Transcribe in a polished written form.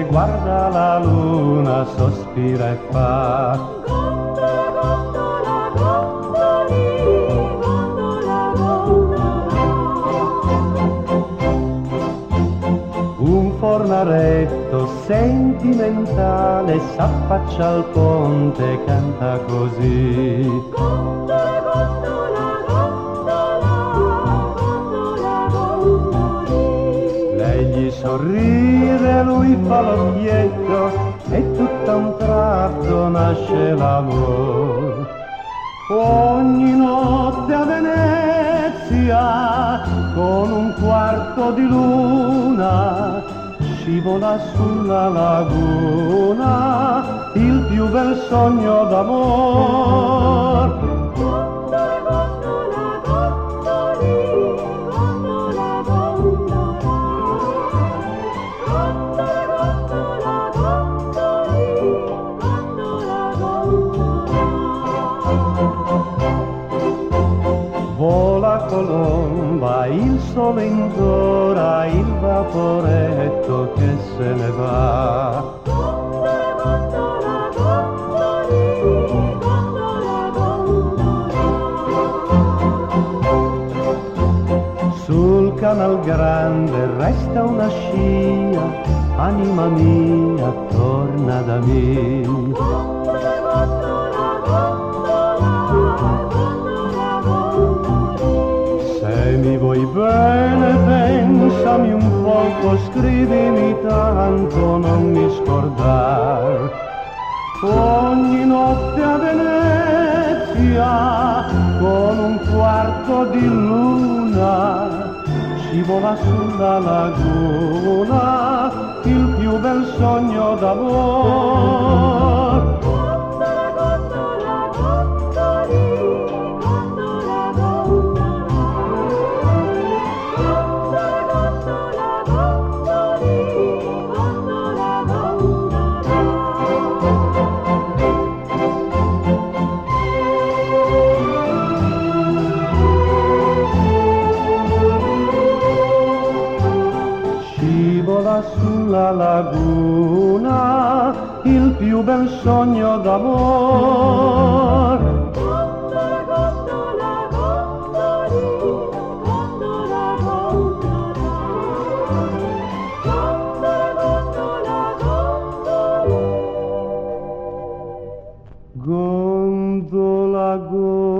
e guarda la luna, sospira e fa Gondola, gondola, gondoli, gondola, gondola. Un fornaretto sentimentale s'affaccia al ponte e canta così. Gondola, gondola, gondola, gondola, gondoli. Lei gli sorride, lui fa l'occhietto e tutto a un tratto nasce l'amor. Ogni notte a Venezia con un quarto di luna scivola sulla laguna il più bel sogno d'amor. Gondola, gondola, gondoli, gondola, gondola. Gondola, gondola, gondoli, gondola, gondola. Vola colomba, il sole indora, il vaporetto che se ne va. Gondola, gondola, gondoli, gondola, gondola. Sul canal grande resta una scia, anima mia, torna da me. Gondola, gondola, gondola, gondola, gondola. Se mi vuoi bene, pensami un poco, scrivimi tanto, non mi scordar. Ogni notte a Venezia, con un quarto di luna, scivola sulla laguna il più bel sogno d'amor. Gondola, gondola, gondoli, gondola, gondola. Gondola, gondola, gondoli, gondola, gondola. Scivola sulla laguna il più bel sogno d'amor. Gondola, gondola, gondoli, gondola, gondola. Gondola, gondola, gondoli. Gondola, gondola.